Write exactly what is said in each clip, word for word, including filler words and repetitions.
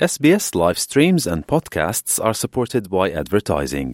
S B S live streams and podcasts are supported by advertising.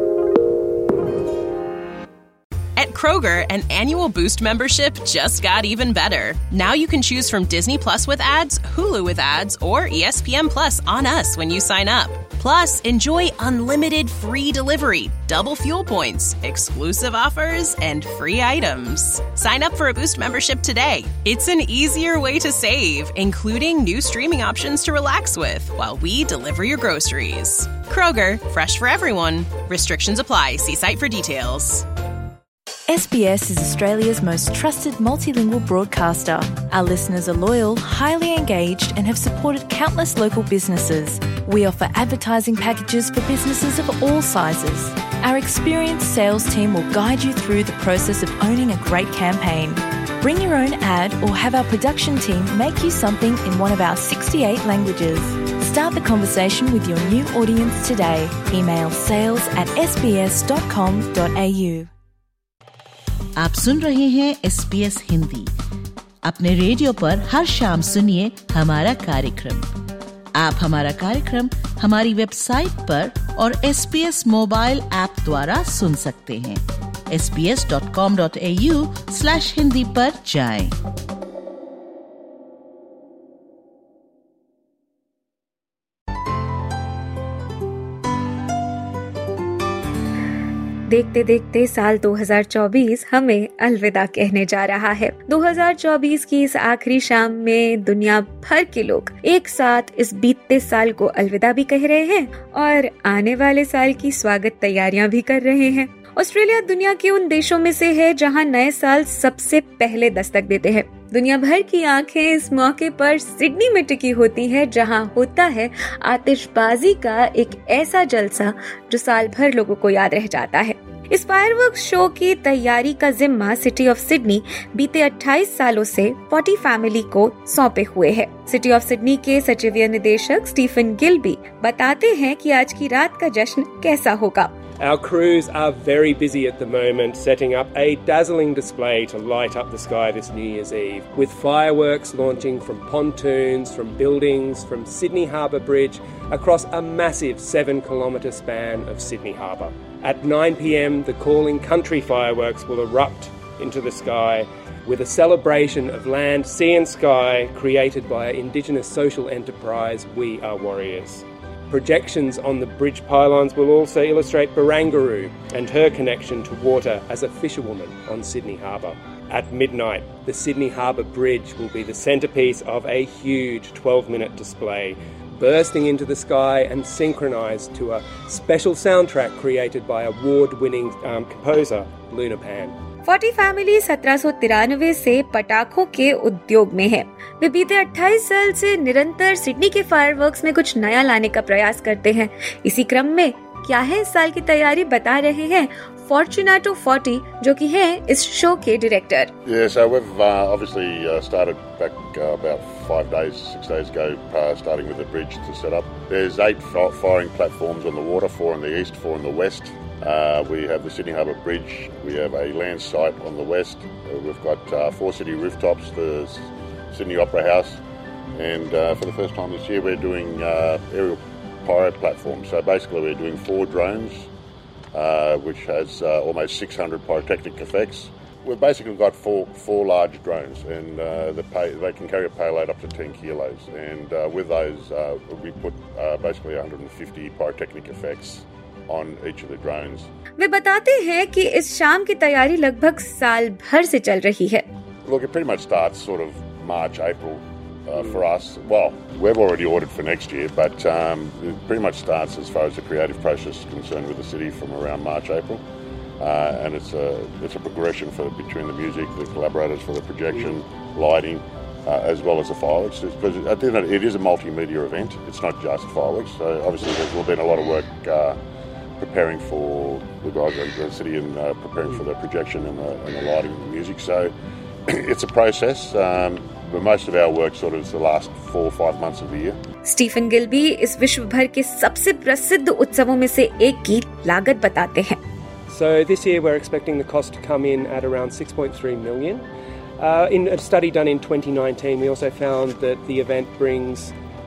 At Kroger, an annual Boost membership just got even better. Now you can choose from Disney Plus with ads, Hulu with ads, or E S P N Plus on us when you sign up. Plus, enjoy unlimited free delivery, double fuel points, exclusive offers, and free items. Sign up for a Boost membership today. It's an easier way to save, including new streaming options to relax with while we deliver your groceries. Kroger, fresh for everyone. Restrictions apply. See site for details. S B S is Australia's most trusted multilingual broadcaster. Our listeners are loyal, highly engaged, and have supported countless local businesses. We offer advertising packages for businesses of all sizes. Our experienced sales team will guide you through the process of owning a great campaign. Bring your own ad or have our production team make you something in one of our sixty-eight languages. Start the conversation with your new audience today. Email sales at s b s dot com dot a u. आप सुन रहे हैं S B S Hindi. अपने radio पर हर शाम सुनिए हमारा कार्यक्रम। आप हमारा कार्यक्रम हमारी वेबसाइट पर और S B S mobile app द्वारा सुन सकते हैं। S B S dot com dot A U slash Hindi पर जाएं। देखते देखते साल दो हज़ार चौबीस हमें अलविदा कहने जा रहा है। दो हज़ार चौबीस की इस आखिरी शाम में दुनिया भर के लोग एक साथ इस बीतते साल को अलविदा भी कह रहे हैं और आने वाले साल की स्वागत तैयारियां भी कर रहे हैं। ऑस्ट्रेलिया दुनिया के उन देशों में से है जहां नए साल सबसे पहले दस्तक देते हैं। दुनिया भर की आंखें इस मौके पर सिडनी में टिकी होती है, जहां होता है आतिशबाजी का एक ऐसा जलसा जो साल भर लोगों को याद रह जाता है। इस फायरवर्क्स शो की तैयारी का जिम्मा सिटी ऑफ सिडनी बीते अट्ठाईस सालों से फोर्टी फैमिली को सौंपे हुए है। सिटी ऑफ सिडनी के सचिवीय निदेशक स्टीफन गिल्बी बताते हैं कि आज की रात का जश्न कैसा होगा। Our crews are very busy at the moment setting up a dazzling display to light up the sky this New Year's Eve, with fireworks launching from pontoons, from buildings, from Sydney Harbour Bridge, across a massive seven kilometre span of Sydney Harbour. At nine p m, the Calling Country fireworks will erupt into the sky with a celebration of land, sea and sky created by Indigenous social enterprise We Are Warriors. Projections on the bridge pylons will also illustrate Barangaroo and her connection to water as a fisherwoman on Sydney Harbour. At midnight, the Sydney Harbour Bridge will be the centrepiece of a huge twelve-minute display, bursting into the sky and synchronised to a special soundtrack created by award-winning um, composer Luna Pan. Forty family सत्रह सौ तिरानवे से पटाखों के उद्योग में है। वे बीते अट्ठाईस साल से निरंतर सिडनी के फायरवर्क्स में कुछ नया लाने का प्रयास करते हैं। इसी क्रम में क्या है इस साल की तैयारी बता रहे हैं Fortunato फोर्टी, जो कि है इस शो के director. Yeah, so we've uh, obviously uh, started back uh, about five days, six days ago, uh, starting with the bridge to set up. There's eight firing platforms on the water, four in the east, four in the west. Uh, we have the Sydney Harbour Bridge. We have a land site on the west. Uh, we've got uh, four city rooftops, the Sydney Opera House, and uh, for the first time this year, we're doing uh, aerial pyro platforms. So basically, we're doing four drones, uh, which has uh, almost six hundred pyrotechnic effects. We've basically got four four large drones, and uh, the pay, they can carry a payload up to ten kilos. And uh, with those, uh, we put uh, basically one hundred fifty pyrotechnic effects on each of the drones. वे बताते हैं कि इस शाम की तैयारी लगभग साल भर से चल रही है। Look, it pretty much starts sort of March, April uh, for us. Well, we've already ordered for next year, but um, it pretty much starts as far as the creative process is concerned with the city from around March, April. Uh, and it's a it's a progression for between the music, the collaborators for the projection, lighting, uh, as well as the fireworks. Because at the end of it, it is a multimedia event. It's not just fireworks. So obviously there's been a lot of work uh, preparing for the guys at the city and uh, preparing for the projection and the, and the lighting and the music. So it's a process. Um, but most of our work sort of is the last four or five months of the year. Stephen Gilby इस विश्व भर के सबसे प्रसिद्ध उत्सवों में से एक की लागत बताते हैं। So this year we're expecting the cost to come in at around six point three million. Uh, in a study done in twenty nineteen, we also found that the event brings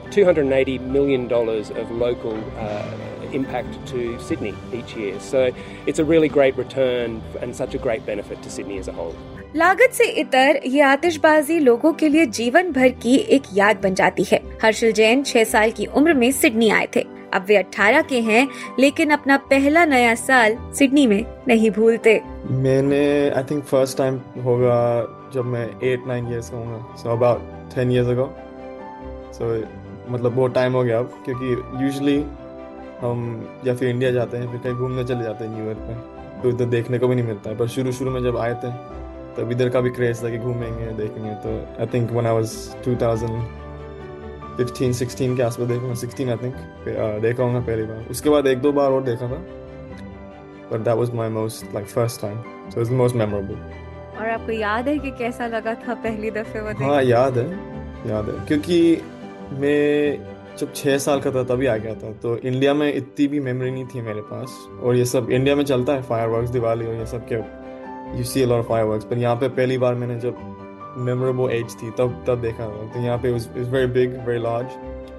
two hundred eighty million dollars of local uh, impact to Sydney each year. So it's a really great return and such a great benefit to Sydney as a whole. लागत से इतर ये आतिशबाजी लोगों के लिए जीवन भर की एक याद बन जाती है। हर्षल जैन छह साल की उम्र में सिडनी आए थे। अब वे अठारह के हैं, लेकिन अपना पहला नया साल सिडनी में नहीं भूलते। मैंने आई थिंक फर्स्ट टाइम होगा जब मैं एट नाइन इयर्स का हूँ, so about ten years ago. So मतलब बहुत टाइम हो गया अब, क्योंकि यूजुअली हम या फिर इंडिया जाते हैं फिर कहीं घूमने चले जाते हैं न्यू ईयर पे, तो इधर देखने को भी नहीं मिलता है। पर शुरू शुरू में जब आए थे तब इधर का भी क्रेज था कि घूमेंगे देखेंगे। तो I think when I was two thousand fifteen sixteen के आसपास देखा, सिक्सटीन आई थिंक देखा होगा पहली बार। उसके बाद एक दो बार और देखा था, but that was my most like first time, so it's the most memorable. और आपको याद है कि कैसा लगा था पहली दफे वो? हाँ याद है, याद है, क्योंकि मैं जब छः साल का था तभी आ गया था, तो इंडिया में इतनी भी मेमोरी नहीं थी मेरे पास। और ये सब इंडिया में चलता है, फायरवर्क्स, दिवाली और ये सब के, you see a lot of fireworks. पर यहाँ पे पहली बार मैंने जब मेमोरेबल एज थी तब तब देखा था, तो यहाँ पे it's very big, very large.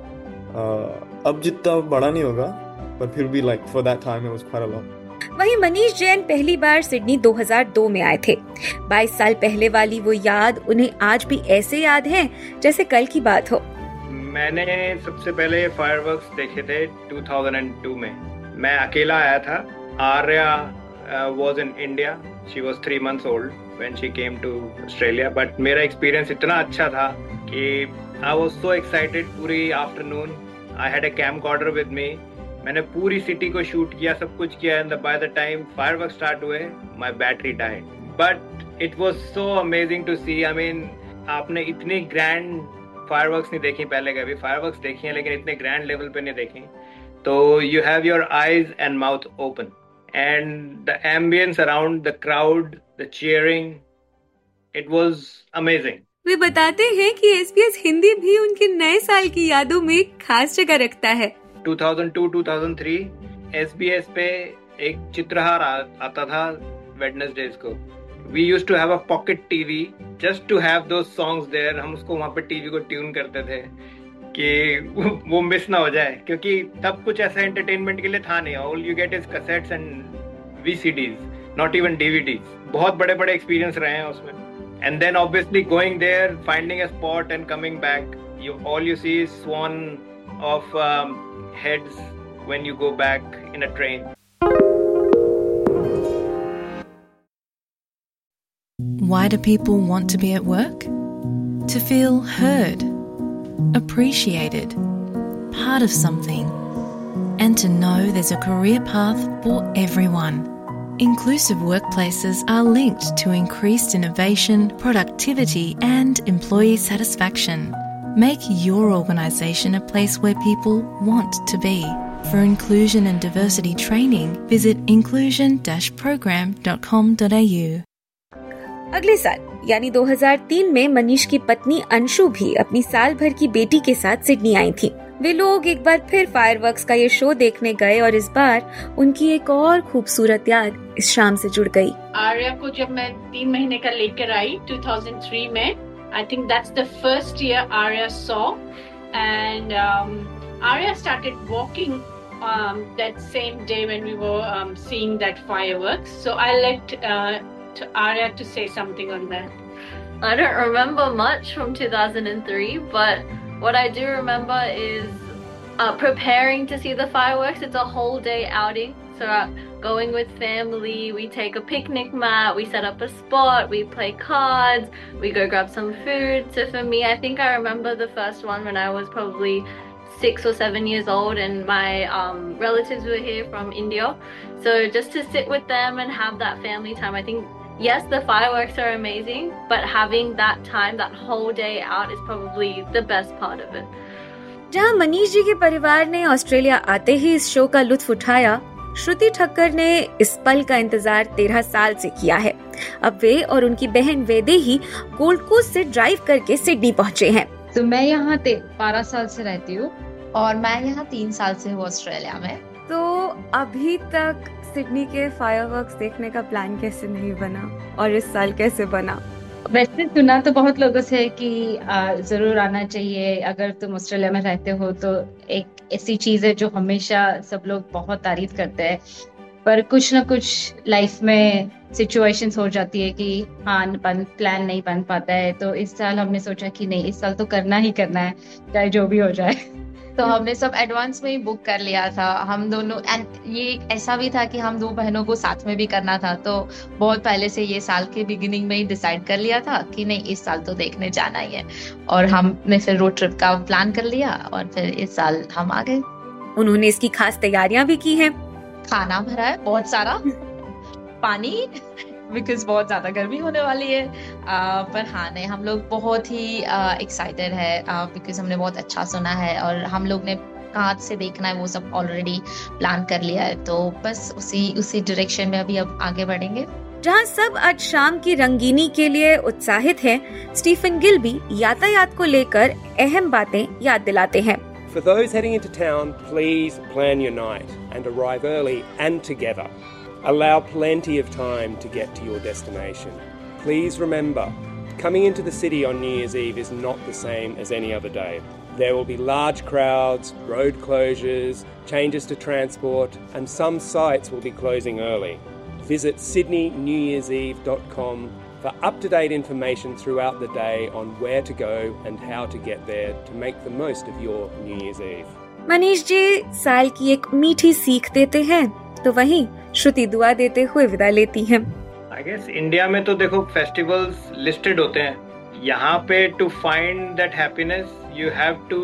अब जितना बड़ा नहीं होगा, पर फिर भी like for that time it was quite a lot. वहीं मनीष जैन पहली बार सिडनी दो हज़ार दो में आए थे। बाईस साल पहले वाली वो याद उन्हें आज भी ऐसे याद है जैसे कल की बात हो। मैंने सबसे पहले फायरवर्क्स देखे थे टू थाउजेंड टू में। मैं अकेला आया था। Arya was in India, she was three months old when she came to Australia. But मेरा एक्सपीरियंस इतना अच्छा था कि आई वाज सो एक्साइटेड। पूरी afternoon I had a camcorder with me. मैंने पूरी सिटी को शूट किया, सब कुछ किया, and by the time fireworks start हुए my battery died. But it was so amazing to see. I mean, आपने इतनी ग्रैंड फायरवर्क्स नहीं देखी पहले, कभी फायरवर्क्स देखी हैं लेकिन इतने ग्रैंड लेवल पे नहीं देखी। तो you have your eyes and mouth open, and the ambience around, the crowd, the cheering, it was amazing. वे बताते हैं कि एसबीएस हिंदी भी उनके नए साल की यादों में खास जगह रखता है। Two thousand two two thousand three SBS पे एक चित्रहार आता था वेडनेसडेज को। We used to have a pocket T V just to have those songs there. हम उसको वहाँ पे टीवी को ट्यून करते थे कि वो मिस ना हो जाए, क्योंकि तब कुछ ऐसा एंटरटेनमेंट के लिए था नहीं। All you get is cassettes and V C Ds, not even D V Ds. बहुत बड़े बड़े एक्सपीरियंस रहे हैं उसमें। And then obviously going there, finding a spot and coming back, you all you see is swan of um, heads when you go back in a train. Why do people want to be at work? To feel heard, appreciated, part of something, and to know there's a career path for everyone. Inclusive workplaces are linked to increased innovation, productivity, and employee satisfaction. Make your organisation a place where people want to be. For inclusion and diversity training, visit inclusion dash program dot com dot a u. अगले साल यानी दो हज़ार तीन में मनीष की पत्नी अंशु भी अपनी साल भर की बेटी के साथ सिडनी आई थी। वे लोग एक बार फिर फायरवर्क्स का ये शो देखने गए और इस बार उनकी एक और खूबसूरत याद इस शाम से जुड़ गई। आर्या को जब मैं तीन महीने का लेकर आई टू थाउजेंड थ्री में, I think that's the first year Arya saw, and Arya started walking um, that same day when we were um, seeing that fireworks. So I let uh, to Arya to say something on that. I don't remember much from two thousand three, but what I do remember is uh, preparing to see the fireworks. It's a whole day outing. So uh, going with family, we take a picnic mat, we set up a spot, we play cards, we go grab some food. So for me, I think I remember the first one when I was probably six or seven years old, and my um, relatives were here from India. So just to sit with them and have that family time, I think, yes, the fireworks are amazing, but having that time, that whole day out is probably the best part of it. जहाँ मनीष जी के परिवार ने Australia आते ही इस show का लुत्फ उठाया, श्रुति ठक्कर ने इस पल का इंतजार तेरह साल से किया है। अब वे और उनकी बहन वैदेही गोल्ड कोस्ट से ड्राइव करके सिडनी पहुँचे हैं। तो मैं यहाँ बारह साल से रहती हूँ और मैं यहाँ तीन साल से हूँ ऑस्ट्रेलिया में। तो अभी तक सिडनी के फायरवर्क्स देखने का प्लान कैसे नहीं बना और इस साल कैसे बना? वैसे सुना तो बहुत लोगों से कि आ, जरूर आना चाहिए, अगर तुम ऑस्ट्रेलिया में रहते हो तो एक ऐसी चीज है जो हमेशा सब लोग बहुत तारीफ करते हैं, पर कुछ ना कुछ लाइफ में सिचुएशंस हो जाती है कि हाँ बन प्लान नहीं बन पाता है। तो इस साल हमने सोचा कि नहीं, इस साल तो करना ही करना है, चाहे जो भी हो जाए। तो हमने सब एडवांस में ही बुक कर लिया था हम दोनों, एंड ये ऐसा भी था कि हम दो बहनों को साथ में भी करना था, तो बहुत पहले से ये साल के बिगिनिंग में ही डिसाइड कर लिया था कि नहीं इस साल तो देखने जाना ही है, और हमने फिर रोड ट्रिप का प्लान कर लिया और फिर इस साल हम आ गए। उन्होंने इसकी खास तैयारियां भी की हैं। खाना भरा है बहुत सारा, पानी बिकॉज बहुत ज्यादा गर्मी होने वाली है, आ, पर हाँ नहीं हम लोग बहुत ही एक्साइटेड है बिकॉज हमने बहुत अच्छा सुना है और हम लोग ने कहाँ से देखना है वो सब ऑलरेडी प्लान कर लिया है, तो बस उसी उसी डायरेक्शन में अभी अब आगे बढ़ेंगे। जहाँ सब आज शाम की रंगीनी के लिए उत्साहित हैं, स्टीफन गिल भी यातायात को लेकर अहम बातें याद दिलाते हैं। For those heading into town, please plan your night and arrive early and together. Allow plenty of time to get to your destination. Please remember, coming into the city on New Year's Eve is not the same as any other day. There will be large crowds, road closures, changes to transport, and some sites will be closing early. Visit sydney new years eve dot com for up-to-date information throughout the day on where to go and how to get there to make the most of your New Year's Eve. Manish ji साल की एक मीठी सीख देते हैं, तो वहीं श्रुति दुआ देते हुए विदा लेती हैं। I guess इंडिया में तो देखो फेस्टिवल्स लिस्टेड होते हैं, यहाँ पे to find that happiness you have to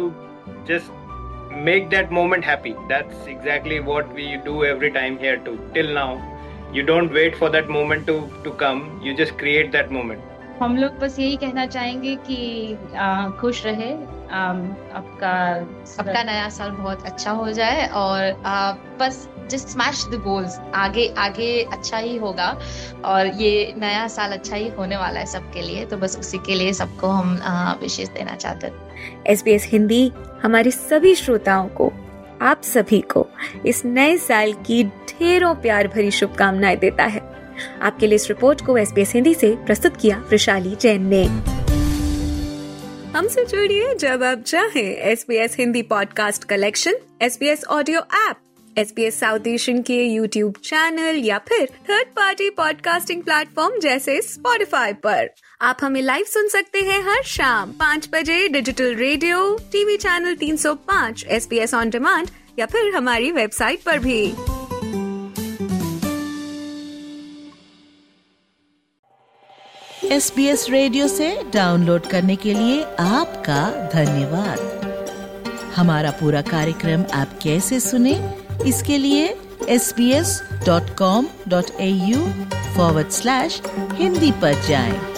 just make that moment happy. That's exactly what we do every time here too. Till now, you don't wait for that moment to to come. You just create that moment. हम लोग बस यही कहना चाहेंगे कि आ, खुश रहे, आ, आपका आपका नया साल बहुत अच्छा हो जाए और आ, बस just smash the goals. आगे आगे अच्छा ही होगा और ये नया साल अच्छा ही होने वाला है सबके लिए, तो बस उसी के लिए सबको हम विशेष देना चाहते हैं। एसबीएस हिंदी हमारे सभी श्रोताओं को, आप सभी को इस नए साल की ढेरों प्यार भरी शुभकामनाएं देता है। आपके लिए इस रिपोर्ट को एसबीएस हिंदी से प्रस्तुत किया वृषाली जैन ने। हमसे जुड़िए जब आप चाहें। SBS Hindi podcast collection, SBS audio app, SBS South Asian के यूट्यूब चैनल या फिर थर्ड पार्टी पॉडकास्टिंग प्लेटफॉर्म जैसे स्पॉटिफाई पर। आप हमें लाइव सुन सकते हैं हर शाम पाँच बजे डिजिटल रेडियो, टीवी चैनल तीन सौ पाँच, एसबीएस ऑन डिमांड या फिर हमारी वेबसाइट पर भी। एसबीएस रेडियो से डाउनलोड करने के लिए आपका धन्यवाद। हमारा पूरा कार्यक्रम आप कैसे सुने, इसके लिए S B S dot com dot A U forward slash Hindi पर जाएं।